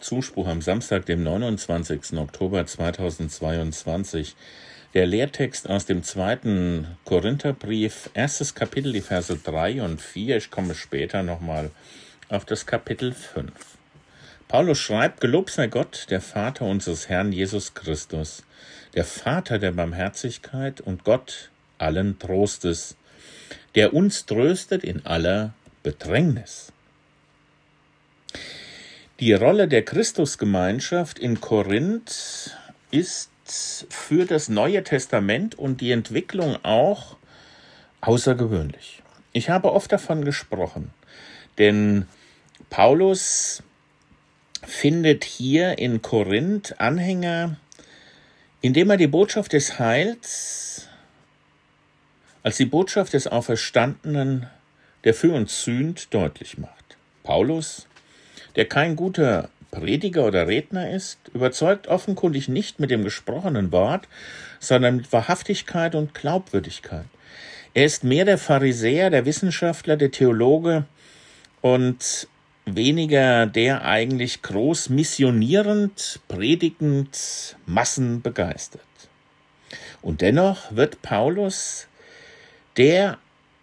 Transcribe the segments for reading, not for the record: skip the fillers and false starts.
Zuspruch am Samstag, dem 29. Oktober 2022. Der Lehrtext aus dem 2. Korintherbrief, 1. Kapitel, die Verse 3 und 4. Ich komme später nochmal auf das Kapitel 5. Paulus schreibt: Gelobt sei Gott, der Vater unseres Herrn Jesus Christus, der Vater der Barmherzigkeit und Gott allen Trostes, der uns tröstet in aller Bedrängnis. Die Rolle der Christusgemeinschaft in Korinth ist für das Neue Testament und die Entwicklung auch außergewöhnlich. Ich habe oft davon gesprochen, denn Paulus findet hier in Korinth Anhänger, indem er die Botschaft des Heils als die Botschaft des Auferstandenen, der für uns sühnt, deutlich macht. Paulus, der kein guter Prediger oder Redner ist, überzeugt offenkundig nicht mit dem gesprochenen Wort, sondern mit Wahrhaftigkeit und Glaubwürdigkeit. Er ist mehr der Pharisäer, der Wissenschaftler, der Theologe und weniger der eigentlich groß missionierend, predigend, Massen begeistert. Und dennoch wird Paulus der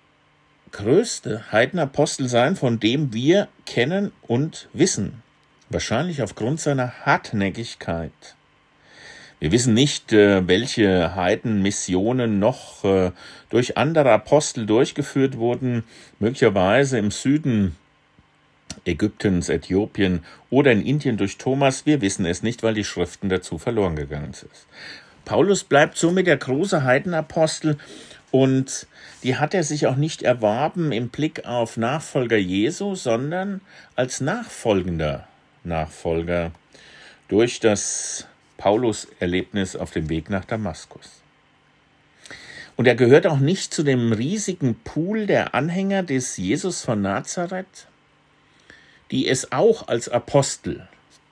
größte Heidenapostel sein, von dem wir kennen und wissen. Wahrscheinlich aufgrund seiner Hartnäckigkeit. Wir wissen nicht, welche Heidenmissionen noch durch andere Apostel durchgeführt wurden, möglicherweise im Süden Ägyptens, Äthiopien oder in Indien durch Thomas. Wir wissen es nicht, weil die Schriften dazu verloren gegangen sind. Paulus bleibt somit der große Heidenapostel, und die hat er sich auch nicht erworben im Blick auf Nachfolger Jesu, sondern als nachfolgender Nachfolger durch das Paulus-Erlebnis auf dem Weg nach Damaskus. Und er gehört auch nicht zu dem riesigen Pool der Anhänger des Jesus von Nazareth, die es auch als Apostel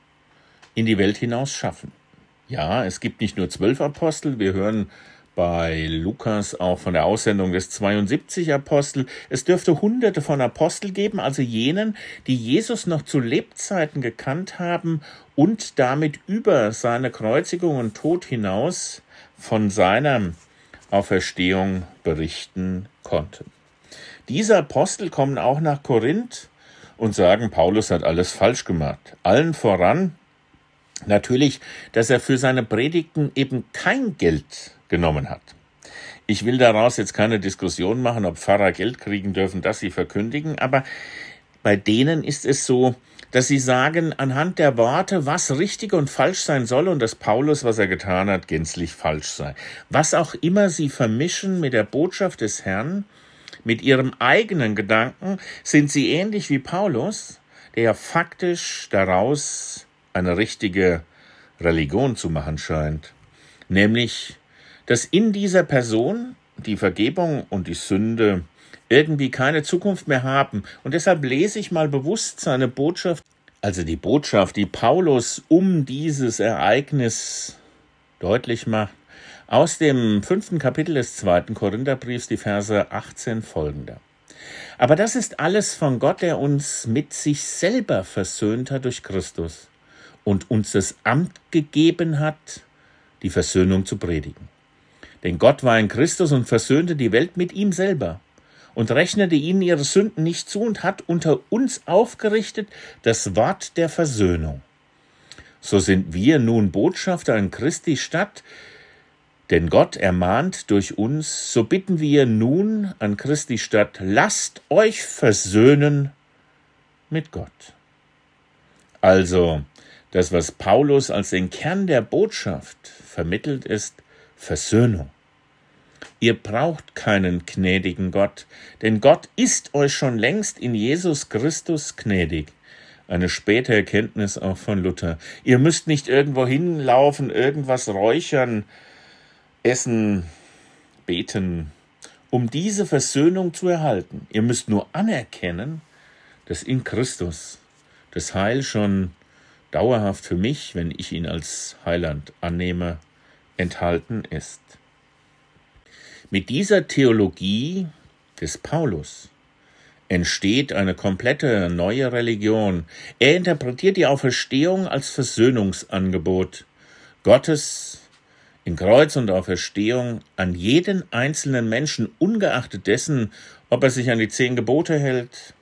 in die Welt hinaus schaffen. Ja, es gibt nicht nur 12 Apostel, wir hören bei Lukas auch von der Aussendung des 72 Apostel. Es dürfte Hunderte von Apostel geben, also jenen, die Jesus noch zu Lebzeiten gekannt haben und damit über seine Kreuzigung und Tod hinaus von seiner Auferstehung berichten konnten. Diese Apostel kommen auch nach Korinth und sagen, Paulus hat alles falsch gemacht. Allen voran natürlich, dass er für seine Predigten eben kein Geld genommen hat. Ich will daraus jetzt keine Diskussion machen, ob Pfarrer Geld kriegen dürfen, dass sie verkündigen, aber bei denen ist es so, dass sie sagen anhand der Worte, was richtig und falsch sein soll und dass Paulus, was er getan hat, gänzlich falsch sei. Was auch immer sie vermischen mit der Botschaft des Herrn, mit ihrem eigenen Gedanken, sind sie ähnlich wie Paulus, der ja faktisch daraus eine richtige Religion zu machen scheint, nämlich dass in dieser Person die Vergebung und die Sünde irgendwie keine Zukunft mehr haben. Und deshalb lese ich mal bewusst seine Botschaft, also die Botschaft, die Paulus um dieses Ereignis deutlich macht, aus dem 5. Kapitel des 2. Korintherbriefs, die Verse 18 folgender. Aber das ist alles von Gott, der uns mit sich selber versöhnt hat durch Christus und uns das Amt gegeben hat, die Versöhnung zu predigen. Denn Gott war in Christus und versöhnte die Welt mit ihm selber und rechnete ihnen ihre Sünden nicht zu und hat unter uns aufgerichtet das Wort der Versöhnung. So sind wir nun Botschafter an Christi Stadt, denn Gott ermahnt durch uns, so bitten wir nun an Christi Stadt, lasst euch versöhnen mit Gott. Also, das, was Paulus als den Kern der Botschaft vermittelt, ist Versöhnung. Ihr braucht keinen gnädigen Gott, denn Gott ist euch schon längst in Jesus Christus gnädig. Eine späte Erkenntnis auch von Luther. Ihr müsst nicht irgendwo hinlaufen, irgendwas räuchern, essen, beten, um diese Versöhnung zu erhalten. Ihr müsst nur anerkennen, dass in Christus das Heil schon dauerhaft für mich, wenn ich ihn als Heiland annehme, enthalten ist. Mit dieser Theologie des Paulus entsteht eine komplette neue Religion. Er interpretiert die Auferstehung als Versöhnungsangebot Gottes in Kreuz und Auferstehung an jeden einzelnen Menschen, ungeachtet dessen, ob er sich an die 10 Gebote hält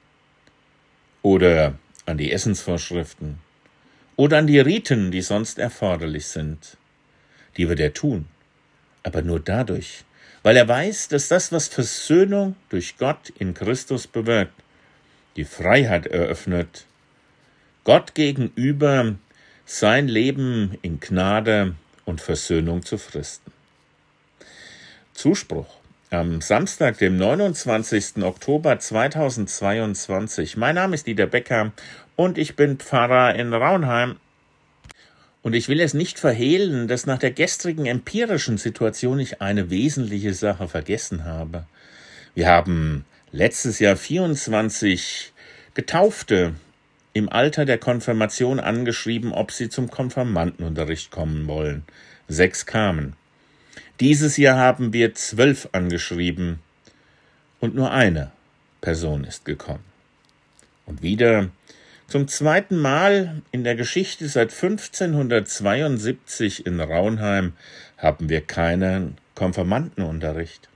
oder an die Essensvorschriften oder an die Riten, die sonst erforderlich sind. Die wird er tun, aber nur dadurch, weil er weiß, dass das, was Versöhnung durch Gott in Christus bewirkt, die Freiheit eröffnet, Gott gegenüber sein Leben in Gnade und Versöhnung zu fristen. Zuspruch am Samstag, dem 29. Oktober 2022. Mein Name ist Dieter Becker und ich bin Pfarrer in Raunheim. Und ich will es nicht verhehlen, dass nach der gestrigen empirischen Situation ich eine wesentliche Sache vergessen habe. Wir haben letztes Jahr 24 Getaufte im Alter der Konfirmation angeschrieben, ob sie zum Konfirmandenunterricht kommen wollen. 6 kamen. Dieses Jahr haben wir 12 angeschrieben und nur eine Person ist gekommen. Und wieder zum zweiten Mal in der Geschichte seit 1572 in Raunheim haben wir keinen Konfirmandenunterricht.